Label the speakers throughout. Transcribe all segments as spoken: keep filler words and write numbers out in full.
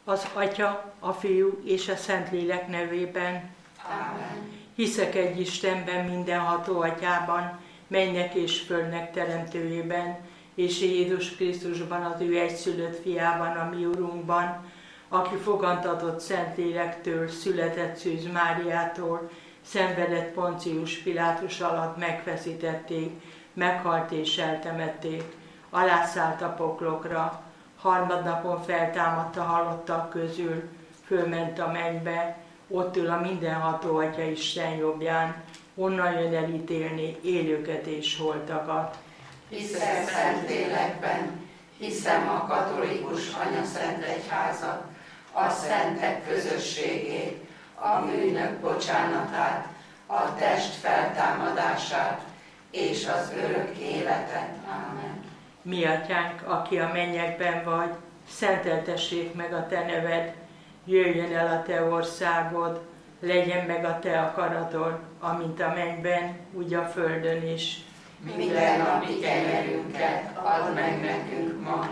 Speaker 1: Az Atya, a Fiú és a Szentlélek nevében.
Speaker 2: Amen.
Speaker 1: Hiszek egy Istenben, mindenható Atyában, mennek és földnek teremtőjében, és Jézus Krisztusban, az ő egyszülött fiában, a mi Urunkban, aki fogantatott Szentlélektől, született Szűz Máriától, szenvedett Poncius Pilátus alatt, megfeszítették, meghalt és eltemették, alászállt a poklokra, harmadnapon feltámadt a halottak közül, fölment a mennybe, ott ül a mindenható Atya Isten jobbján, onnan jön elítélni élőket és holtakat.
Speaker 2: Hiszek Szentlélekben, hiszem a katolikus anyaszent egyházat, a szentek közösségét, a bűnök bocsánatát, a test feltámadását és az örök életet. Amen.
Speaker 1: Mi Atyánk, aki a mennyekben vagy, szenteltessék meg a Te neved, jöjjön el a Te országod, legyen meg a Te akaratod, amint a mennyben, úgy a földön is.
Speaker 2: Minden napi kenyerünket add meg nekünk ma,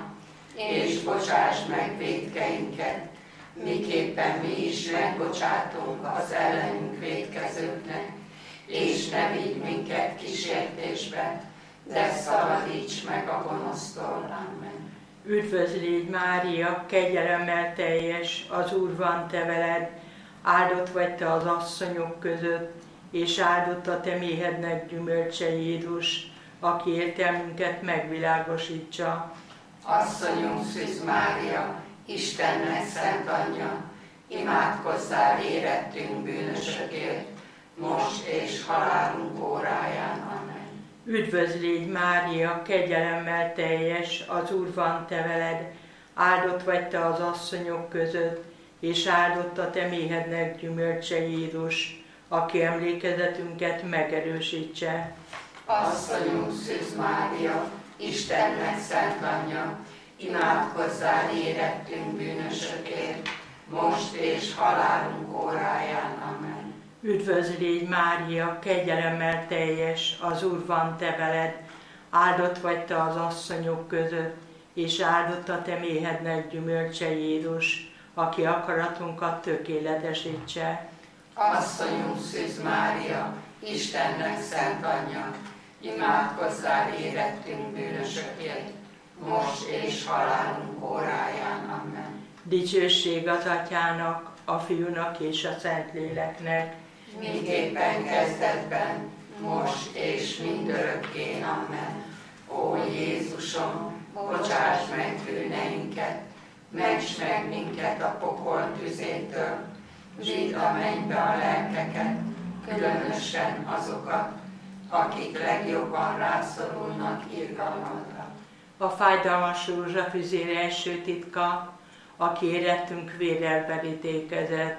Speaker 2: és bocsáss meg vétkeinket, miképpen mi is megbocsátunk az ellenünk vétkezőknek, és ne vigy minket kísértésbe, de szabadíts meg a gonosztól. Amen.
Speaker 1: Üdvözlégy Mária, kegyelemmel teljes, az Úr van te veled, áldott vagy te az asszonyok között, és áldott a te méhednek gyümölcse Jézus, aki értelmünket megvilágosítsa.
Speaker 2: Asszonyunk Szűz Mária, Istennek szent anyja, imádkozzál érettünk bűnösökért, most és halálunk óráján. Amen.
Speaker 1: Üdvözlégy Mária, kegyelemmel teljes, az Úr van te veled, áldott vagy te az asszonyok között, és áldott a te méhednek gyümölcse Jézus, aki emlékezetünket megerősítse.
Speaker 2: Asszonyunk Szűz Mária, Istennek szent anyja, imádkozzál érettünk bűnösökért, most és halálunk óráján. Amen.
Speaker 1: Üdvözlégy Mária, kegyelemmel teljes, az Úr van te veled, áldott vagy te az asszonyok között, és áldott a te méhednek gyümölcse Jézus, aki akaratunkat tökéletesítse.
Speaker 2: Asszonyunk Szűz Mária, Istennek szent anyja, imádkozzál érettünk bűnösökért, most és halálunk óráján. Amen.
Speaker 1: Dicsőség az Atyának, a Fiúnak és a Szentléleknek,
Speaker 2: miképpen kezdetben, most és mindörökkén. Amen. Ó Jézusom, bocsáss meg bűneinket, ments meg minket a pokol tüzétől, vidd a mennybe a lelkeket, különösen azokat, akik legjobban rászorulnak irgalmadra.
Speaker 1: A fájdalmas rózsafüzér első titka, aki érettünk vérrel verítékezett.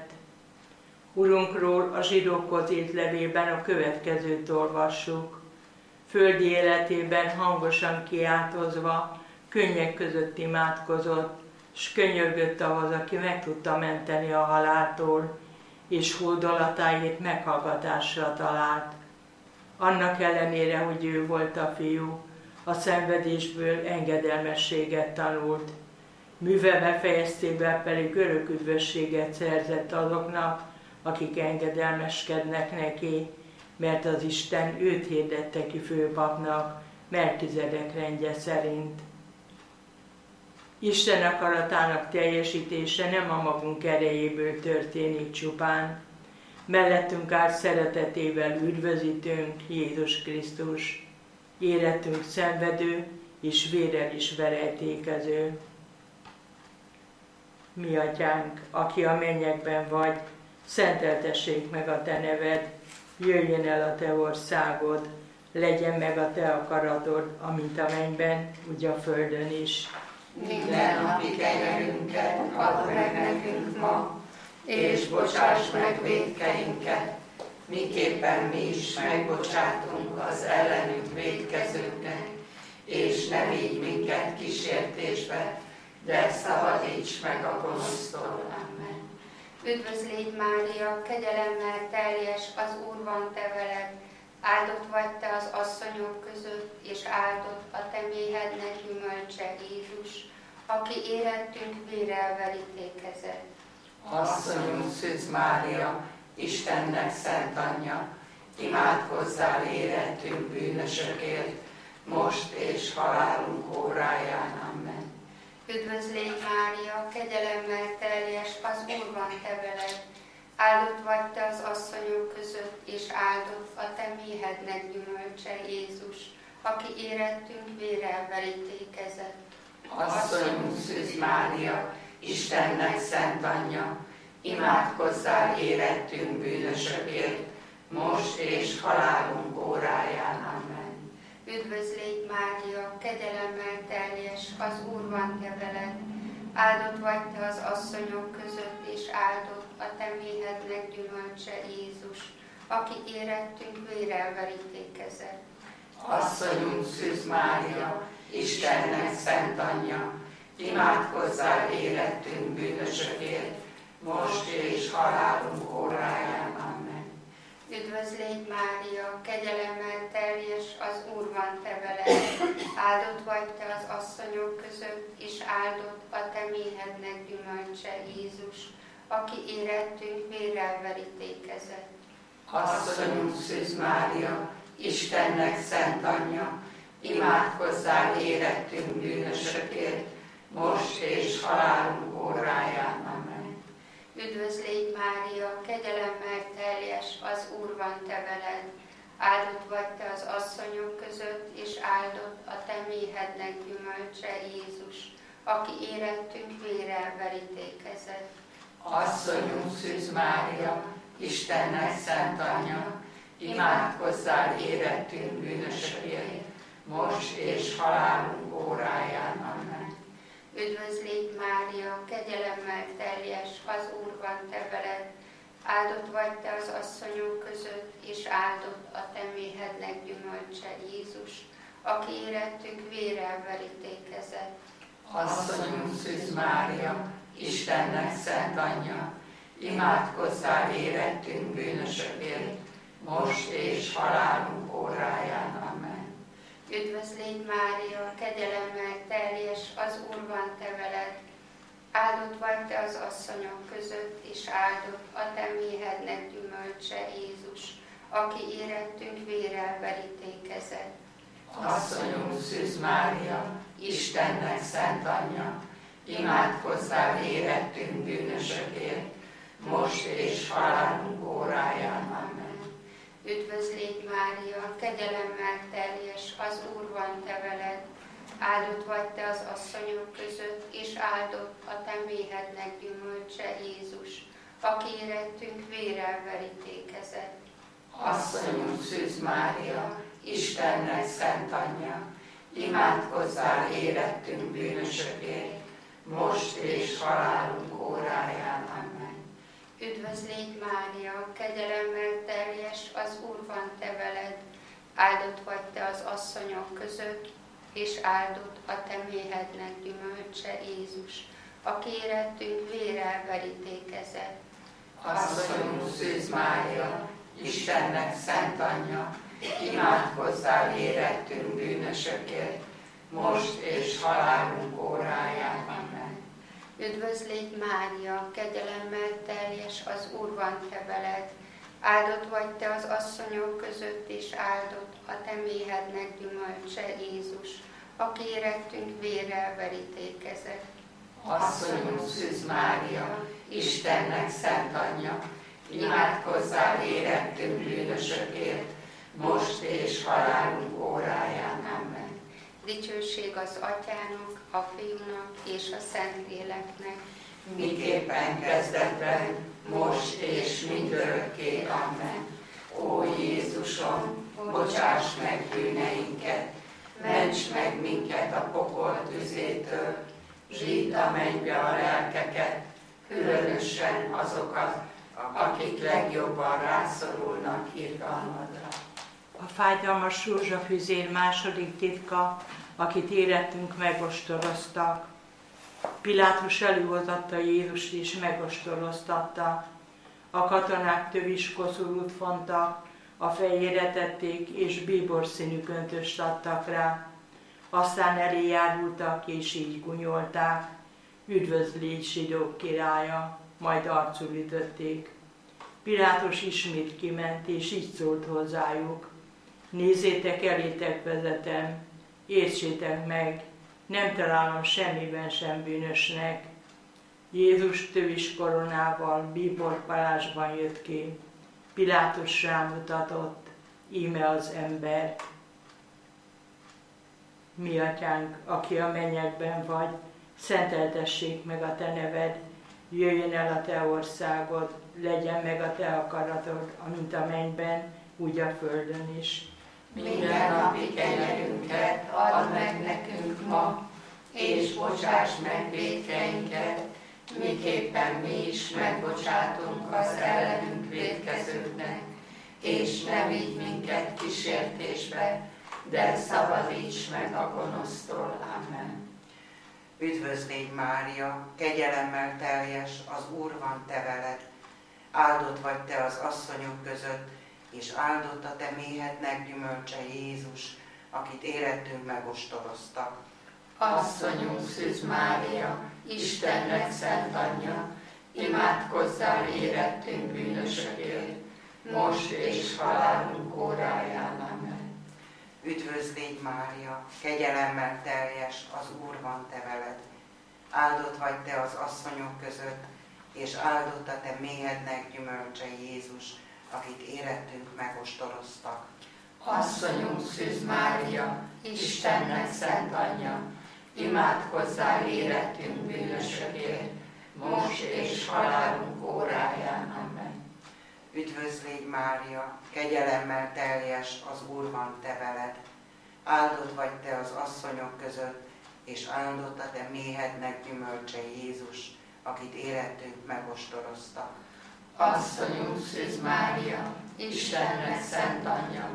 Speaker 1: Urunkról a zsidókhoz írt levélben a következőt olvassuk. Földi életében hangosan kiáltozva, könnyek között imádkozott, s könyörgött ahhoz, aki meg tudta menteni a haláltól, és hódolatáit meghallgatásra talált. Annak ellenére, hogy ő volt a fiú, a szenvedésből engedelmességet tanult. Műve befejeztével pedig örök üdvösséget szerzett azoknak, akik engedelmeskednek neki, mert az Isten őt hirdette ki főpapnak, Melkizedek rendje szerint. Isten akaratának teljesítése nem a magunk erejéből történik csupán. Mellettünk áll szeretetével üdvözítőnk, Jézus Krisztus, életünk szenvedő és vérrel is verejtékező. Mi Atyánk, aki a mennyekben vagy, szenteltessék meg a te neved, jöjjön el a te országod, legyen meg a te akaratod, amint a mennyben, úgy a földön is.
Speaker 2: Minden napi kenyerünket add meg nekünk ma, és bocsáss meg vétkeinket, miképpen mi is megbocsátunk az ellenünk vétkezőknek, és ne vigy minket kísértésbe, de szabadíts meg a gonosztól. Amen.
Speaker 3: Üdvözlégy Mária, kegyelemmel teljes, az Úr van te veled, áldott vagy te az asszonyok között, és áldott a te méhednek gyümölcse Jézus, aki érettünk vérrel verítékezett.
Speaker 2: Asszonyunk Szűz Mária, Istennek szent anyja, imádkozzál érettünk bűnösökért, most és halálunk óráján. Amen.
Speaker 3: Üdvözl légy Mária, kegyelemmel teljes, az Úr van te veled. Áldott vagy te az asszonyok között, és áldott a te méhednek gyümölcse, Jézus, aki érettünk vérrel verítékezett.
Speaker 2: Asszonyunk Szűz Mária, Istennek szent anyja, imádkozzál érettünk bűnösökért, most és halálunk óráján. Amen.
Speaker 3: Üdvözl légy Mária, kegyelemmel teljes, az Úr van te veled. Áldott vagy te az asszonyok között, és áldott a te méhednek gyümölcse, Jézus, aki érettünk vérrel verítékezett.
Speaker 2: Asszonyunk Szűz Mária, Istennek szent anyja, imádkozzál érettünk bűnösökért, most és halálunk óráján. Amen.
Speaker 3: Üdvözl légy Mária, kegyelemmel teljes, az Úr van te veled. Áldott vagy te az asszonyok között, és áldott a te méhednek gyümölcse, Jézus, aki érettünk vérrel verítékezett.
Speaker 2: Asszonyunk Szűz Mária, Istennek szent anyja, imádkozzál érettünk bűnösökért, most és halálunk óráján. Amen.
Speaker 3: Üdvözl légy Mária, kegyelemmel teljes, az Úr van te veled. Áldott vagy te az asszonyok között, és áldott a te méhednek gyümölcse, Jézus, aki érettünk vérrel verítékezett.
Speaker 2: Asszonyunk Szűz Mária, Istennek szent anyja, imádkozzál érettünk bűnösökért, most és halálunk óráján. Amen.
Speaker 3: Üdvözl légy Mária, kegyelemmel teljes, az Úr van te veled. Áldott vagy te az asszonyok között, és áldott a te méhednek gyümölcse, Jézus, aki érettünk vérrel verítékezett.
Speaker 2: Asszonyunk Szűz Mária, Istennek szent anyja, imádkozzál érettünk bűnösökért, most és halálunk óráján. Amen.
Speaker 3: Üdvözl légy Mária, kegyelemmel teljes, az Úr van te veled. Áldott vagy te az asszonyok között, és áldott a te méhednek gyümölcse, Jézus, aki érettünk vérrel verítékezett.
Speaker 2: Asszonyunk Szűz Mária, Istennek szent anyja, imádkozzál érettünk bűnösökért, most és halálunk óráján. Amen.
Speaker 3: Üdvözl légy Mária, kegyelemmel teljes, az Úr van te veled. Áldott vagy te az asszonyok között, és áldott a te méhednek gyümölcse, Jézus, aki érettünk vérrel verítékezett.
Speaker 2: Asszonyunk Szűz Mária, Istennek szent anyja, imádkozzál érettünk bűnösökért, most és halálunk óráján. Amen.
Speaker 3: Üdvözl légy Mária, kegyelemmel teljes, az Úr van te veled. Áldott vagy te az asszonyok között, és áldott a te méhednek gyümölcse, Jézus, aki érettünk vérrel verítékezett.
Speaker 2: Asszonyunk Szűz Mária, Istennek szent anyja, imádkozzál érettünk bűnösökért, most és halálunk óráján. Amen.
Speaker 3: Üdvözl légy Mária, kegyelemmel teljes, az Úr van te veled. Áldott vagy te az asszonyok között, és áldott a te méhednek gyümölcse, Jézus, aki érettünk vérrel verítékezett.
Speaker 2: Asszonyunk Szűz Mária, Istennek szent anyja, imádkozzál érettünk bűnösökért, most és halálunk óráján. Amen.
Speaker 3: Dicsőség az Atyának, a Fiúnak és a Szentléleknek,
Speaker 2: miképpen kezdetben, most és mindörökké. Amen. Ó Jézusom, bocsáss meg bűneinket, ments meg minket a pokol tüzétől, zsídd a mennybe a lelkeket, különösen azokat, akik legjobban rászorulnak irgalmadra.
Speaker 1: A fájdalmas rózsafüzér második titka, akit érettünk megostoroztak. Pilátus előhozatta Jézust és megostoroztatta. A katonák tövis koszorút fontak, a fejére tették és bíborszínű köntöst adtak rá. Aztán elé járultak, és így gunyolták: üdvözlégy, zsidók királya, majd arcul ütötték. Pilátus ismét kiment, és így szólt hozzájuk: nézzétek, elétek vezetem, értsétek meg, nem találom semmiben sem bűnösnek. Jézus tövis koronával, bíborpalásban jött ki. Pilátus rámutatott: íme az ember. Mi atyánk, aki a mennyekben vagy, szenteltessék meg a te neved, jöjjön el a te országod, legyen meg a te akaratod, amint a mennyben, úgy a földön is.
Speaker 2: Minden napi kenyerünket add meg nekünk ma, és bocsáss meg vétkeinket, miképpen mi is megbocsátunk az ellenünk vétkezőknek, és ne vigy minket kísértésbe, de szabadíts meg a gonosztól. Amen.
Speaker 4: Üdvözlégy Mária, kegyelemmel teljes, az Úr van te veled. Áldott vagy te az asszonyok között, és áldott a te méhednek gyümölcse Jézus, akit érettünk megostoroztak.
Speaker 2: Asszonyunk Szűz Mária, Istennek szent anyja, imádkozzál érettünk bűnösökért, most és halálunk óráján. Amen.
Speaker 4: Üdvözlégy Mária, kegyelemmel teljes, az Úr van te veled. Áldott vagy te az asszonyok között, és áldott a te méhednek gyümölcse Jézus, akit érettünk megostoroztak.
Speaker 2: Asszonyunk Szűz Mária, Istennek szent anyja, imádkozzál érettünk bűnösökért, most és halálunk óráján. Amen.
Speaker 4: Üdvözlégy Mária, kegyelemmel teljes, az Úr van te veled. Áldott vagy te az asszonyok között, és áldott a te méhednek gyümölcse Jézus, akit érettünk megostoroztak.
Speaker 2: Asszonyunk Szűz Mária, Istennek szent anyja,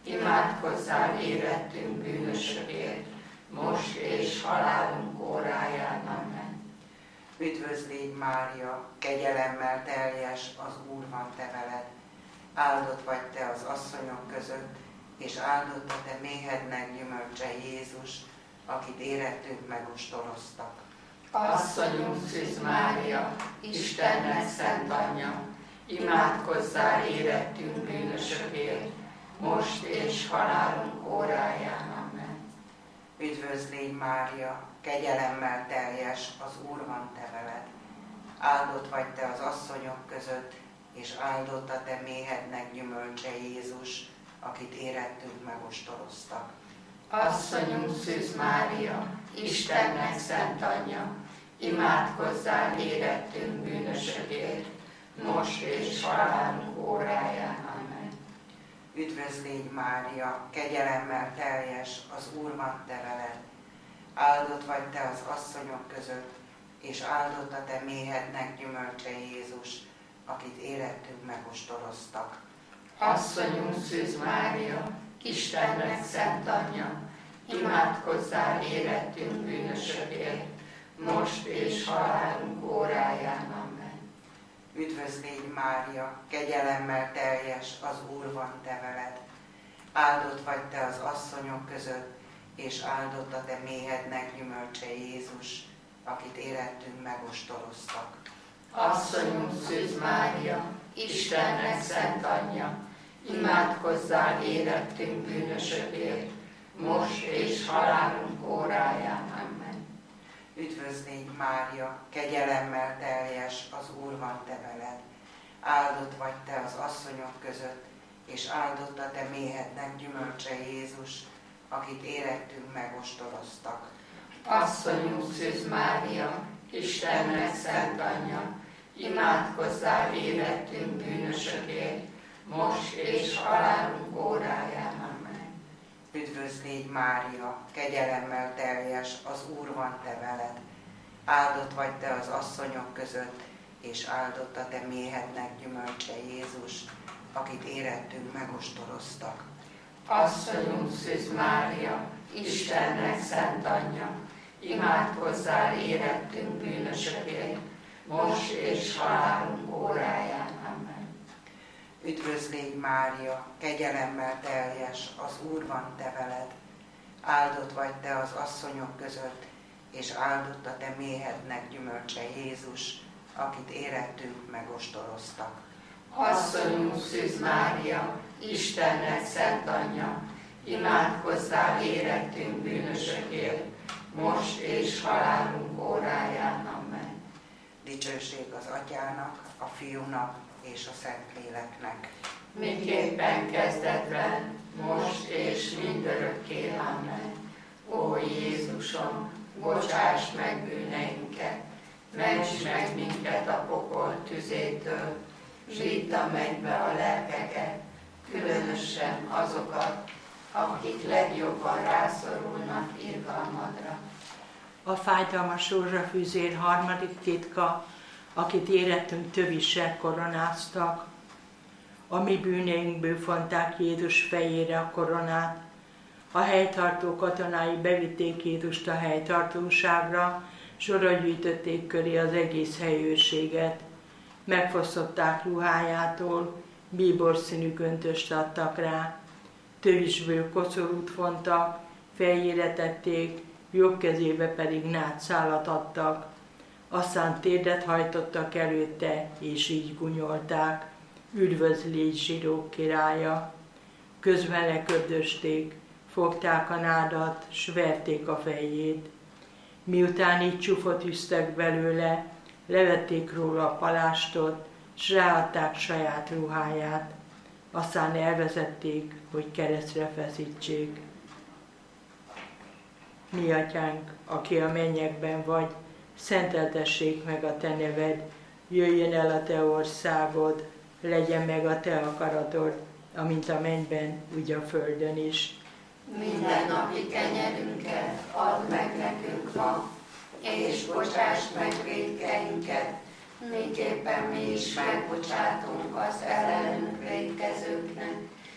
Speaker 2: imádkozzál érettünk bűnösökért, most és halálunk óráján. Amen.
Speaker 4: Üdvözlégy Mária, kegyelemmel teljes, az Úr van te veled. Áldott vagy te az asszonyok között, és áldott a te méhednek gyümölcse Jézus, akit érettünk megostoroztak.
Speaker 2: Asszonyunk Szűz Mária, Istennek szent anyja, imádkozzál érettünk bűnösökért, most és halálunk óráján. Amen.
Speaker 4: Üdvözlégy Mária, kegyelemmel teljes, az Úr van te veled. Áldott vagy te az asszonyok között, és áldott a te méhednek gyümölcse Jézus, akit érettünk megostoroztak.
Speaker 2: Asszonyunk Szűz Mária, Istennek szent anyja, imádkozzál érettünk bűnösökért, most és halálunk óráján. Amen.
Speaker 4: Üdvözlégy Mária, kegyelemmel teljes, az Úr van te veled. Áldott vagy te az asszonyok között, és áldott a te méhednek gyümölcse Jézus, akit érettünk megostoroztak.
Speaker 2: Asszonyunk Szűz Mária, Istennek szent anyja, imádkozzál érettünk bűnösökért, most és halálunk óráján. Amen.
Speaker 4: Üdvözlégy Mária, kegyelemmel teljes, az Úr van te veled. Áldott vagy te az asszonyok között, és áldott a te méhednek gyümölcse Jézus, akit érettünk megostoroztak.
Speaker 2: Asszonyunk Szűz Mária, Istennek szent anyja, imádkozzál érettünk bűnösökért, most és halálunk óráján. Amen.
Speaker 4: Üdvözlégy Mária, kegyelemmel teljes, az Úr van te veled. Áldott vagy te az asszonyok között, és áldott a te méhednek gyümölcse Jézus, akit érettünk megostoroztak.
Speaker 2: Asszonyunk Szűz Mária, Istennek szent anyja, imádkozzál érettünk bűnösökért, most és halálunk óráján. Amen.
Speaker 4: Üdvözlégy Mária, kegyelemmel teljes, az Úr van te veled. Áldott vagy te az asszonyok között, és áldott a te méhednek gyümölcse Jézus, akit érettünk megostoroztak.
Speaker 2: Asszonyunk Szűz Mária, Istennek szent anyja, imádkozzál érettünk bűnösökért, most és halálunk óráján. Amen.
Speaker 4: Üdvözlégy Mária, kegyelemmel teljes, az Úr van te veled. áldott vagy te az asszonyok között, és áldott a te méhednek gyümölcse Jézus, akit érettünk megostoroztak.
Speaker 2: Asszonyunk Szűz Mária, Istennek szent anyja, imádkozzál érettünk bűnösökért, most és halálunk óráján. Amen.
Speaker 4: Dicsőség az Atyának, a Fiúnak és a Szentléleknek.
Speaker 2: Miképpen kezdetben, most és mindörökké. Amen. Ó Jézusom, bocsáss meg bűneinket, ments meg minket a pokol tüzétől, vidd a mennybe a lelkeket, különösen azokat, akik legjobban rászorulnak irgalmadra.
Speaker 1: A fájdalmas rózsafűzér harmadik titka, akit érettünk tövissel koronáztak. A mi bűneinkből fonták Jézus fejére a koronát. A helytartó katonái bevitték Jézust a helytartóságra, sorra gyűjtötték köré az egész helyőrséget. Megfosztották ruhájától, bíborszínű köntöst adtak rá. Tövisből koszorút fontak, fejére tették, jobb kezébe pedig nátszálat adtak. Aztán térdet hajtottak előtte, és így gunyolták: üdvözlégy zsidók királya! Közben lekördösték, fogták a nádat, s verték a fejét. Miután így csúfot üztek belőle, levették róla a palástot, s ráadták saját ruháját. Aztán elvezették, hogy keresztre feszítsék. Mi atyánk, aki a mennyekben vagy, szenteltessék meg a te neved, jöjjön el a te országod, legyen meg a te akaratod, amint a mennyben, úgy a földön is.
Speaker 2: Minden napi kenyerünket add meg nekünk ma, és bocsáss meg vétkeinket, miképpen mi is megbocsátunk az ellenünk vétkezőknek,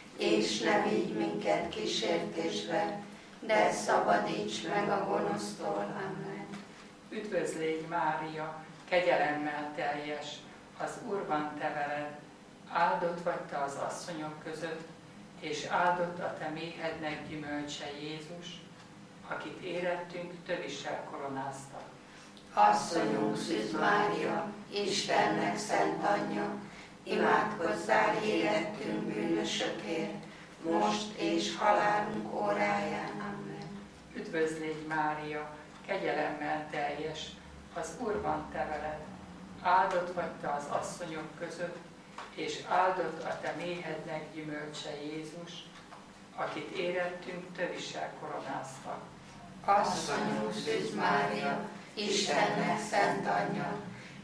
Speaker 2: és ne vigy minket kísértésbe, de szabadíts meg a gonosztól. Amen.
Speaker 5: Üdvözlégy Mária, kegyelemmel teljes, az Úr van te veled, áldott vagy te az asszonyok között, és áldott a te méhednek gyümölcse Jézus, akit érettünk tövissel koronáztak.
Speaker 2: Asszonyunk Szűz Mária, Istennek szent anyja, imádkozzál érettünk bűnösökért, most és halálunk óráján. Amen.
Speaker 5: Üdvözlégy Mária, kegyelemmel teljes, az Úr van te veled, áldott vagy te az asszonyok között, és áldott a te méhednek gyümölcse Jézus, akit érettünk tövissel koronáztak.
Speaker 2: Asszonyunk Szűz Mária, Istennek szent anyja,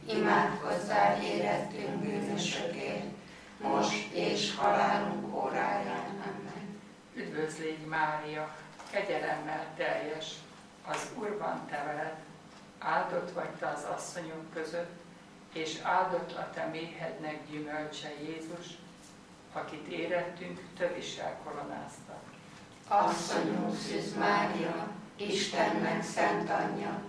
Speaker 2: imádkozzál érettünk bűnösökért, most és halálunk óráján. Amen.
Speaker 5: Üdvözlégy Mária, kegyelemmel teljes, az Úr van te veled, áldott vagy te az asszonyok között, és áldott a te méhednek gyümölcse Jézus, akit érettünk tövissel koronáztak.
Speaker 2: Asszonyunk Szűz Mária, Istennek szent anyja,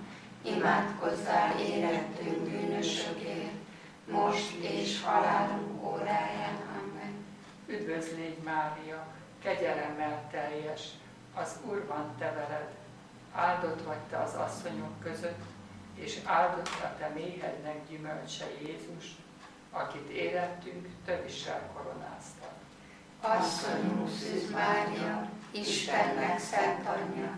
Speaker 2: imádkozzál érettünk bűnösökért, most és halálunk óráján. Amen.
Speaker 5: Üdvözlégy Mária, kegyelemmel teljes, az Úr van te veled, áldott vagy te az asszonyok között, és áldott a te méhednek gyümölcse Jézus, akit érettünk tövissel koronáztak.
Speaker 2: Asszonyunk Szűz Mária, Istennek szent anyja,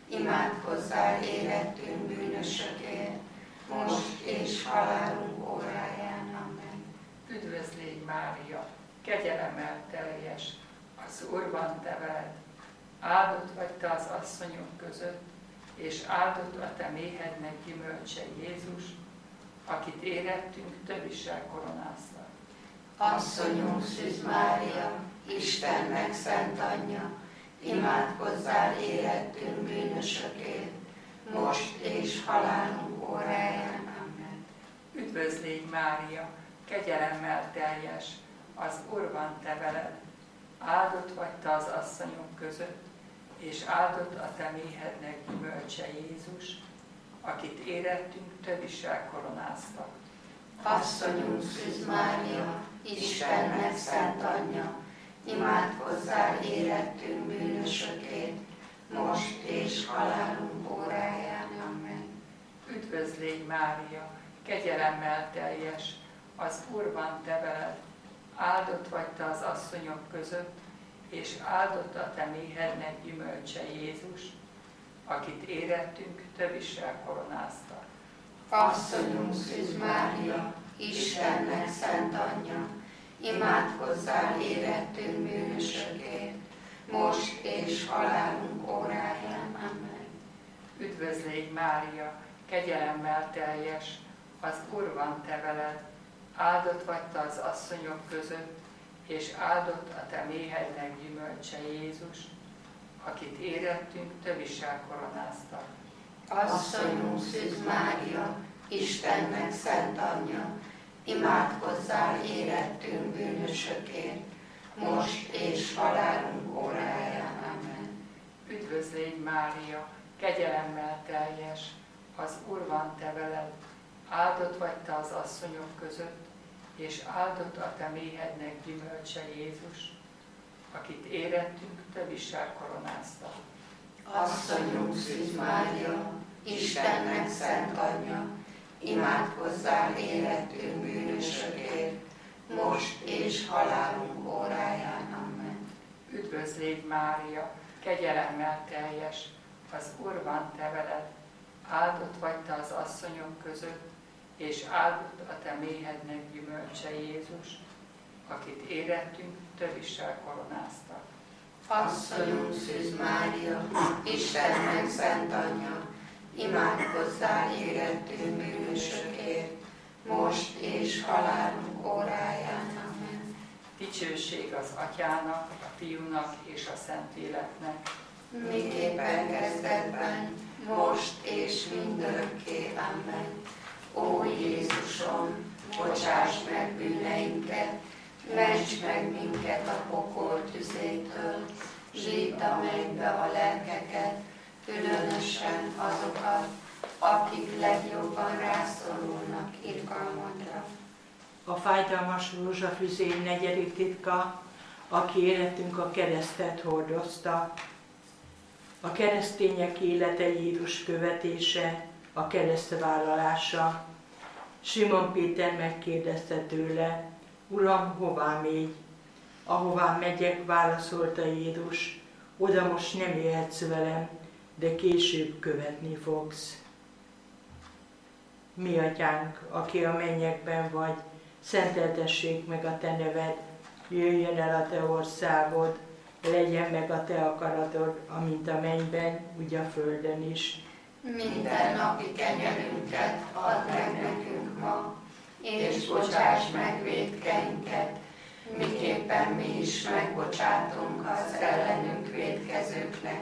Speaker 2: imádkozzál érettünk bűnösökért, most és halálunk óráján. Amen.
Speaker 5: Üdvözlégy Mária, kegyelemmel teljes, az Úr van te veled, áldott vagy te az asszonyok között, és áldott a te méhednek gyümölcse Jézus, akit érettünk tövissel koronáztak.
Speaker 2: Asszonyunk Szűz Mária, Istennek szent anyja, imádkozzál érettünk bűnösökért, most és halálunk óráján. Amen.
Speaker 5: Üdvözlégy Mária, kegyelemmel teljes, az Úr van te veled, áldott vagy te az asszonyok között, és áldott a te méhednek gyümölcse Jézus, akit érettünk tövissel koronáztak.
Speaker 2: Asszonyunk Szűz Mária, Istennek szent anyja, imádkozzál érettünk bűnösökért, most és halálunk óráján. Amen.
Speaker 5: Üdvözl légy, Mária, kegyelemmel teljes, az Úr van te veled, áldott vagy te az asszonyok között, és áldott a te méhednek gyümölcse Jézus, akit érettünk többissel koronáztak.
Speaker 2: Asszonyunk Szűz Mária, Istennek szent anyja, imádkozzál érettünk bűnösökért, most és halálunk óráján. Amen.
Speaker 5: Üdvözl légy, Mária, kegyelemmel teljes, az Úr van te veled, áldott vagy te az asszonyok között, és áldott a te méhednek gyümölcse Jézus, akit érettünk többissel koronáztak.
Speaker 2: Asszonyunk Szűz Mária, Istennek szent anyja, imádkozzál érettünk bűnösökért, most és halálunk óráján. Amen.
Speaker 5: Üdvözl légy, Mária, kegyelemmel teljes, az Úr van te veled, áldott vagy te az asszonyok között, és áldott a te méhednek gyümölcse Jézus, akit érettünk többissel koronáztak.
Speaker 2: Asszonyunk Szűz Mária, Istennek szent anyja, imádkozzál érettünk bűnösökért, most és halálunk óráján. Amen.
Speaker 5: Üdvözl légy, Mária, kegyelemmel teljes, az Úr van te veled, áldott vagy te az asszonyok között, és áldott a te méhednek gyümölcse Jézus, akit érettünk többissel koronáztak.
Speaker 2: Asszonyunk Szűz Mária, Istennek szent anyja, imádkozzál érettünk bűnösökért, most és halálunk óráján. Amen.
Speaker 5: Dicsőség az Atyának, a Fiúnak és a Szentléleknek,
Speaker 2: miképpen kezdetben, most és mindörökké. Amen. Ó Jézusom, bocsáss meg bűneinket, ments meg minket a pokol tüzétől, zsídd a mennybe a lelkeket, különösen azokat, akik legjobban rászorulnak irgalmadra.
Speaker 1: A fájdalmas rózsafüzér negyedik titka, aki életünk a keresztet hordozta. A keresztények élete Jézus követése, a keresztvállalása. Simon Péter megkérdezte tőle, Uram, hová mégy? Ahová megyek, válaszolta Jézus, oda most nem jöhetsz velem, de később követni fogsz. Mi Atyánk, aki a mennyekben vagy, szenteltessék meg a te neved, jöjjön el a te országod, legyen meg a te akaratod, amint a mennyben, úgy a földön is.
Speaker 2: Minden napi kenyerünket add meg nekünk ma, és bocsáss meg vétkeinket, miképpen mi is megbocsátunk az ellenünk vétkezőknek,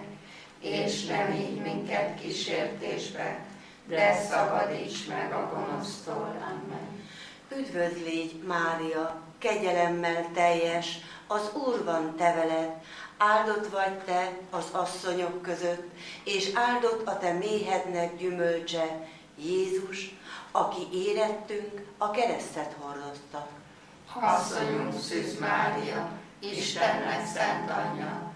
Speaker 2: és ne vigy minket kísértésbe, de szabadíts meg a gonosztól. Amen.
Speaker 6: Üdvözl légy, Mária, kegyelemmel teljes, az Úr van te veled, áldott vagy te az asszonyok között, és áldott a te méhednek gyümölcse, Jézus, aki érettünk a keresztet hordozta.
Speaker 2: Asszonyunk Szűz Mária, Istennek szent anyja,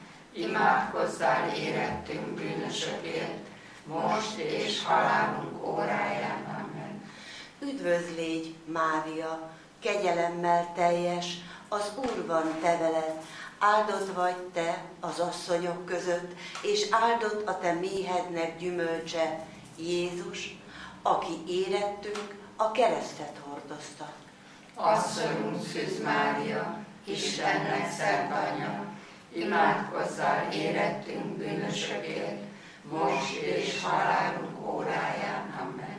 Speaker 2: imádkozzál érettünk bűnösökért, most és halálunk óráján. Amen.
Speaker 6: Üdvözl légy, Mária, kegyelemmel teljes, az Úr van te veled, áldott vagy te az asszonyok között, és áldott a te méhednek gyümölcse, Jézus, aki érettünk a keresztet hordozta.
Speaker 2: Asszonyunk Szűz Mária, Istennek szent anyja, imádkozzál érettünk bűnösökért, most és halálunk óráján. Amen.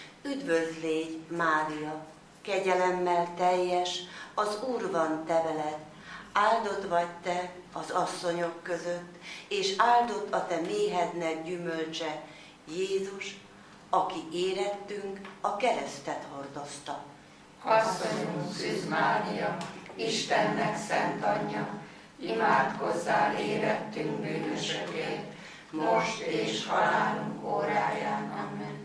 Speaker 6: Üdvözl légy, Mária, kegyelemmel teljes, az Úr van te veled, áldott vagy te az asszonyok között, és áldott a te méhednek gyümölcse, Jézus, aki érettünk a keresztet hordozta.
Speaker 2: Asszonyunk Szűz Mária, Istennek szent anyja, imádkozzál érettünk bűnösökért, most és halálunk óráján. Amen.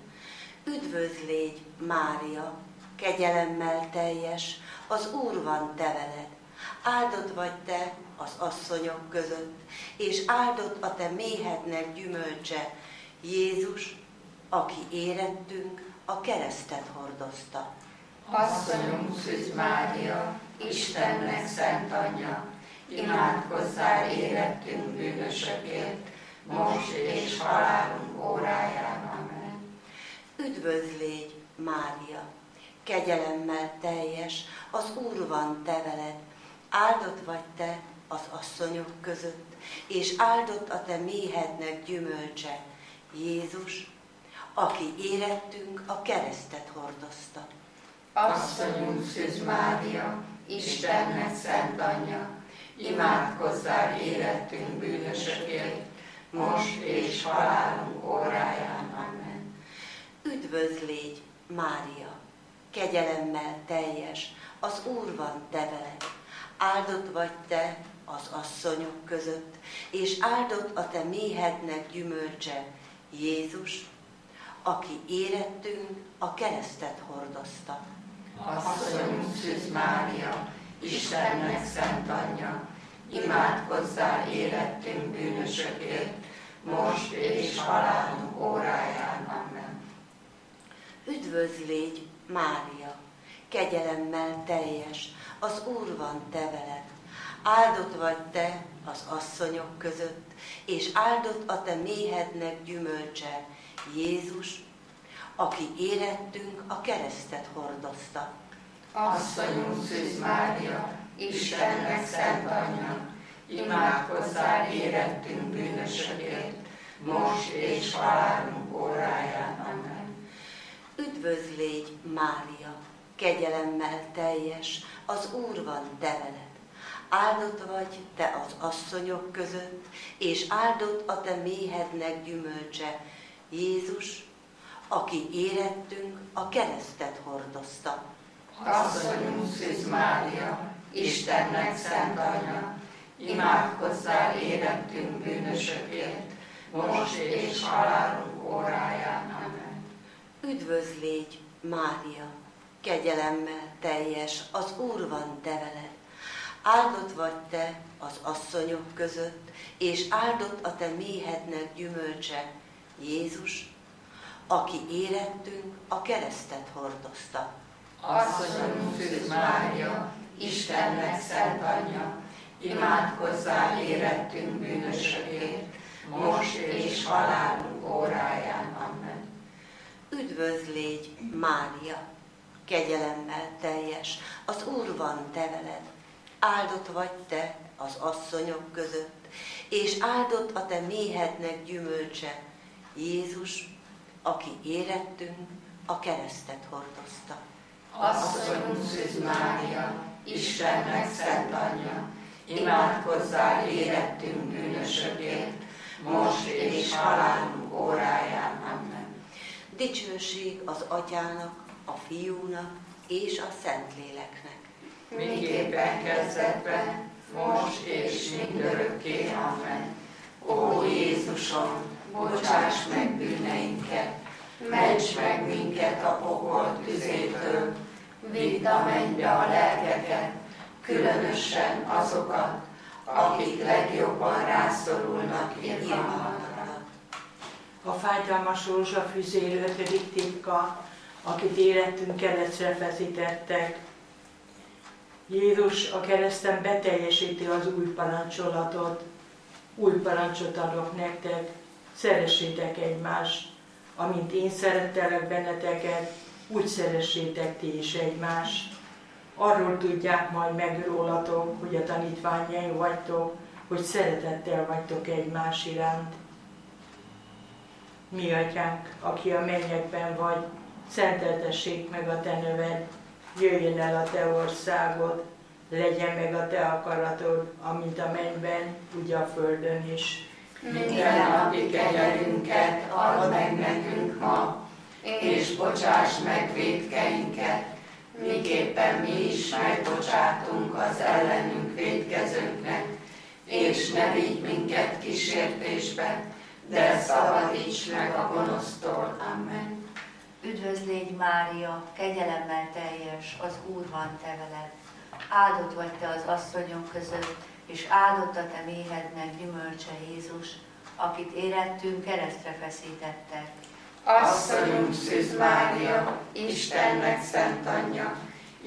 Speaker 6: Üdvözl légy, Mária, kegyelemmel teljes, az Úr van te veled, áldott vagy te az asszonyok között, és áldott a te méhednek gyümölcse, Jézus, aki érettünk, a keresztet hordozta.
Speaker 2: Asszonyunk Szűz Mária, Istennek szent anyja, imádkozzál érettünk bűnösökért, most és halálunk óráján. Amen.
Speaker 6: Üdvözl légy, Mária, kegyelemmel teljes, az Úr van te veled, áldott vagy te az asszonyok között, és áldott a te méhednek gyümölcse, Jézus, aki érettünk, a keresztet hordozta.
Speaker 2: Asszonyunk Szűz Mária, Istennek szent anyja, imádkozzál érettünk bűnösökért, most és halálunk óráján. Amen.
Speaker 6: Üdvözl légy, Mária, kegyelemmel teljes, az Úr van te veled, áldott vagy te az asszonyok között, és áldott a te méhednek gyümölcse, Jézus, aki érettünk, a keresztet hordozta.
Speaker 2: Asszonyunk Szűz Mária, Istennek szent anyja, imádkozzál érettünk bűnösökért, most és halálunk óráján. Amen.
Speaker 6: Üdvözl légy, Mária, kegyelemmel teljes, az Úr van te veled, áldott vagy te az asszonyok között, és áldott a te méhednek gyümölcse, Jézus, aki érettünk, a keresztet hordozta.
Speaker 2: Asszonyunk Szűz Mária, Istennek szent anyja, imádkozzál érettünk bűnösökért, most és halálunk óráján. Amen.
Speaker 6: Üdvözl légy, Mária, kegyelemmel teljes, az Úr van te veled, áldott vagy te az asszonyok között, és áldott a te méhednek gyümölcse, Jézus, aki érettünk, a keresztet hordozta.
Speaker 2: Asszonyunk Szűz Mária, Istennek szent anyja, imádkozzál érettünk bűnösökért, most és halálunk óráján. Amen.
Speaker 6: Üdvözl légy, Mária, kegyelemmel teljes, az Úr van te veled, áldott vagy te az asszonyok között, és áldott a te méhednek gyümölcse, Jézus, aki érettünk, a keresztet hordozta.
Speaker 2: Asszonyunk Szűz Mária, Istennek szent anyja, imádkozzál érettünk bűnösökért, most és halálunk óráján. Amen.
Speaker 6: Üdvözl légy, Mária, kegyelemmel teljes, az Úr van te veled, áldott vagy te az asszonyok között, és áldott a te méhednek gyümölcse, Jézus, aki érettünk, a keresztet hordozta.
Speaker 2: Asszonyunk Szűz Mária, Istennek szent anyja, imádkozzál érettünk bűnösökért, most és halálunk óráján. Amen.
Speaker 6: Dicsőség az Atyának, a Fiúnak és a Szentléleknek.
Speaker 2: Miképpen kezdetben, most és mindörökké. Amen. Ó Jézusom, bocsáss meg bűneinket, ments meg minket a pokol tüzétől, vidd a mennybe a lelkeket, különösen azokat, akik legjobban rászorulnak irgalmadra.
Speaker 1: A fájdalmas rózsafüzér ötödik titka, akit életünk keresztre feszítettek. Jézus a kereszten beteljesíti az új parancsolatot. Új parancsot adok nektek, szeressétek egymást. Amint én szerettelek benneteket, úgy szeressétek ti is egymást. Arról tudják majd meg rólatok, hogy a tanítványaim vagytok, hogy szeretettel vagytok egymás iránt. Mi Atyánk, aki a mennyekben vagy, szenteltessék meg a te neved, jöjjön el a te országod, legyen meg a te akaratod, amint a mennyben, úgy a földön is.
Speaker 2: Minden napi kenyerünket add meg nekünk ma, és bocsáss meg vétkeinket, miképpen mi is megbocsátunk az ellenünk vétkezőknek, és ne vigy minket kísértésbe, de szabadíts meg a gonosztól. Amen.
Speaker 7: Üdvözl légy, Mária, kegyelemmel teljes, az Úr van te veled, áldott vagy te az asszonyok között, és áldott a te méhednek gyümölcse Jézus, akit érettünk keresztre feszítettek.
Speaker 2: Asszonyunk Szűz Mária, Istennek szent anyja,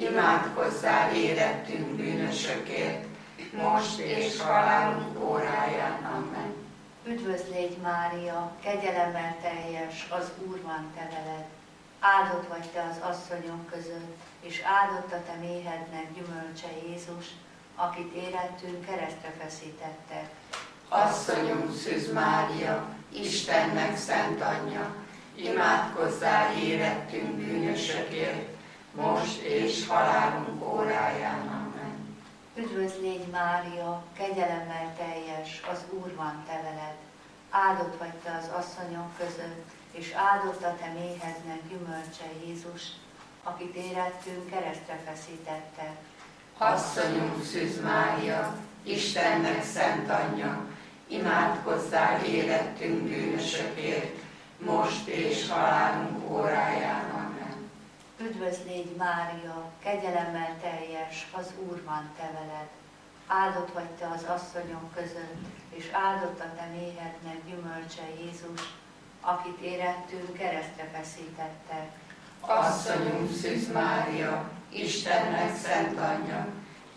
Speaker 2: imádkozzál érettünk bűnösökért, most és halálunk óráján. Amen.
Speaker 7: Üdvözl légy Mária, kegyelemmel teljes, az Úr van te veled. Áldott vagy te az asszonyok között, és áldott a te méhednek gyümölcse Jézus, akit érettünk keresztre feszítettek.
Speaker 2: Asszonyunk Szűz Mária, Istennek szent anyja, imádkozzál érettünk bűnösökért, most és halálunk óráján. Amen.
Speaker 7: Üdvözl légy Mária, kegyelemmel teljes, az Úr van te veled. Áldott vagy te az asszonyok között, és áldott a te méhednek gyümölcse Jézus, akit érettünk keresztre feszítettek.
Speaker 2: Asszonyunk Szűz Mária, Istennek szent anyja, imádkozzál érettünk bűnösökért, most és halálunk óráján. Amen.
Speaker 7: Üdvözl légy Mária, kegyelemmel teljes, az Úr van te veled. Áldott vagy te az asszonyok között, és áldott a te méhednek gyümölcse Jézus, akit érettünk keresztre feszítettek.
Speaker 2: Asszonyunk Szűz Mária, Istennek szent anyja,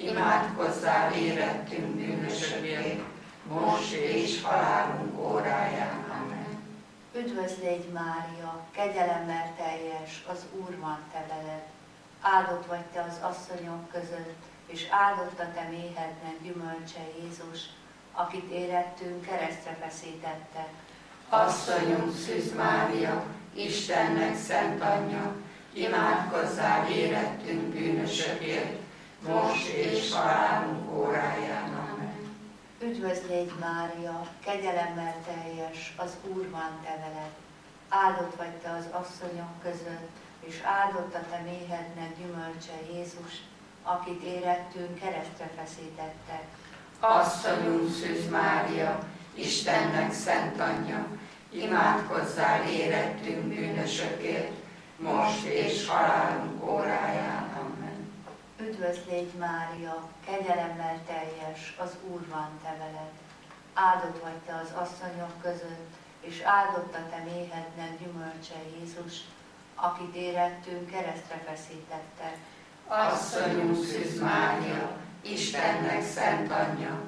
Speaker 2: imádkozzál érettünk bűnösökért, most és halálunk óráján. Amen.
Speaker 7: Üdvözl légy Mária, kegyelemmel teljes, az Úr van te veled. Áldott vagy te az asszonyok között, és áldott a te méhednek gyümölcse Jézus, akit érettünk keresztre feszítettek.
Speaker 2: Asszonyunk Szűz Mária, Istennek szent anyja, imádkozzál érettünk bűnösökért, most és halálunk óráján. Amen.
Speaker 7: Üdvözl légy Mária, kegyelemmel teljes, az Úr van te veled. Áldott vagy te az asszonyok között, és áldott a te méhednek gyümölcse Jézus, akit érettünk keresztre feszítettek.
Speaker 2: Asszonyunk Szűz Mária, Istennek szent anyja, imádkozzál érettünk bűnösökért, most és halálunk óráján. Amen.
Speaker 7: Üdvözl légy Mária, kegyelemmel teljes, az Úr van te veled. Áldott vagy te az asszonyok között, és áldott a te méhednek gyümölcse Jézus, akit érettünk keresztre feszítettek.
Speaker 2: Asszonyunk Szűz Mária, Istennek szent anyja,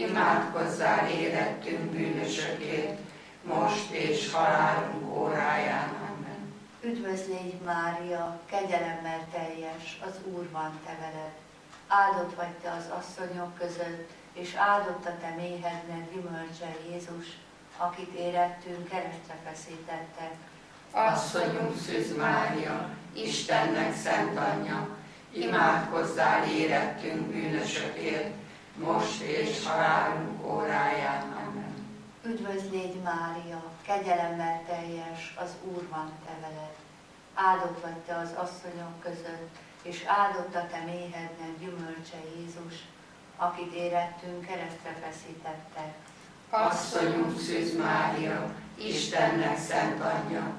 Speaker 2: imádkozzál érettünk bűnösökért, most és halálunk óráján. Amen.
Speaker 7: Üdvözl légy Mária, kegyelemmel teljes, az Úr van te veled. Áldott vagy te az asszonyok között, és áldott a te méhednek gyümölcse Jézus, akit érettünk keresztre feszítettek.
Speaker 2: Asszonyunk Szűz Mária, Istennek szent anyja, imádkozzál érettünk bűnösökért, most és halálunk óráján. Amen.
Speaker 7: Üdvözl légy Mária, kegyelemmel teljes, az Úr van te veled. Áldott vagy te az asszonyok között, és áldott a te méhednek gyümölcse Jézus, akit érettünk keresztre feszítettek.
Speaker 2: Asszonyunk Szűz Mária, Istennek szent anyja,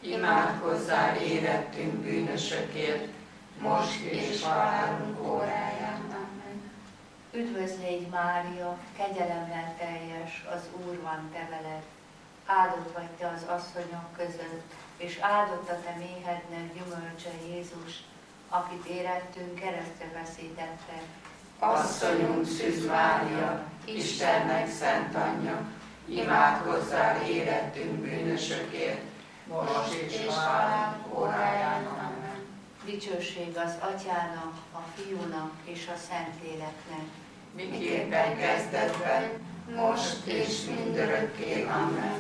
Speaker 2: imádkozzál érettünk bűnösökért, most és halálunk óráján. Amen.
Speaker 7: Üdvözl légy Mária, kegyelemmel teljes, az Úr van te veled. Áldott vagy te az asszonyok között, és áldott a te méhednek gyümölcse Jézus, akit érettünk keresztre feszítettek.
Speaker 2: Asszonyunk Szűz Mária, Istennek szent anyja, imádkozzál érettünk bűnösökért, most és halálunk óráján. Amen.
Speaker 7: Dicsőség az Atyának, a Fiúnak és a Szentléleknek.
Speaker 2: Miképpen kezdetben, most és mindörökké. Amen.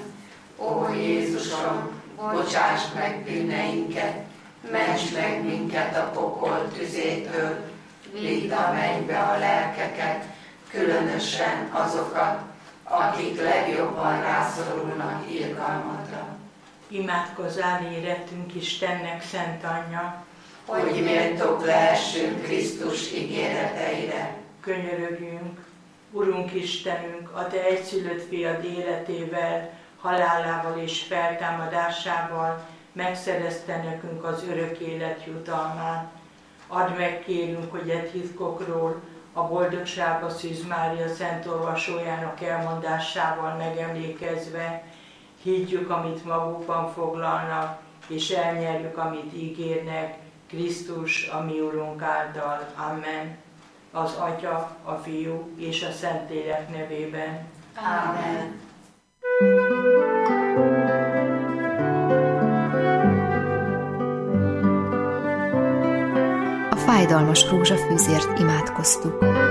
Speaker 2: Ó Jézusom, bocsáss meg bűneinket, ments meg minket a pokol tüzétől, vidd a mennybe a lelkeket, különösen azokat, akik legjobban rászorulnak irgalmadra.
Speaker 1: Imádkozzál érettünk Istennek szent anyja,
Speaker 2: hogy méltók lehessünk Krisztus ígéreteire.
Speaker 1: Könyörögjünk, Urunk Istenünk, a Te egyszülött fiad életével, halálával és feltámadásával megszerezte nekünk az örök élet jutalmát. Add meg, kérünk, hogy e titkokról a Boldogság a Szűz Mária Szent Olvasójának elmondásával megemlékezve higgyük, amit magukban foglalnak, és elnyerjük, amit ígérnek, Krisztus, a mi Urunk által. Amen. Az Atya, a Fiú és a Szentlélek nevében.
Speaker 7: Amen.
Speaker 8: A fájdalmas rózsafűzért imádkoztuk.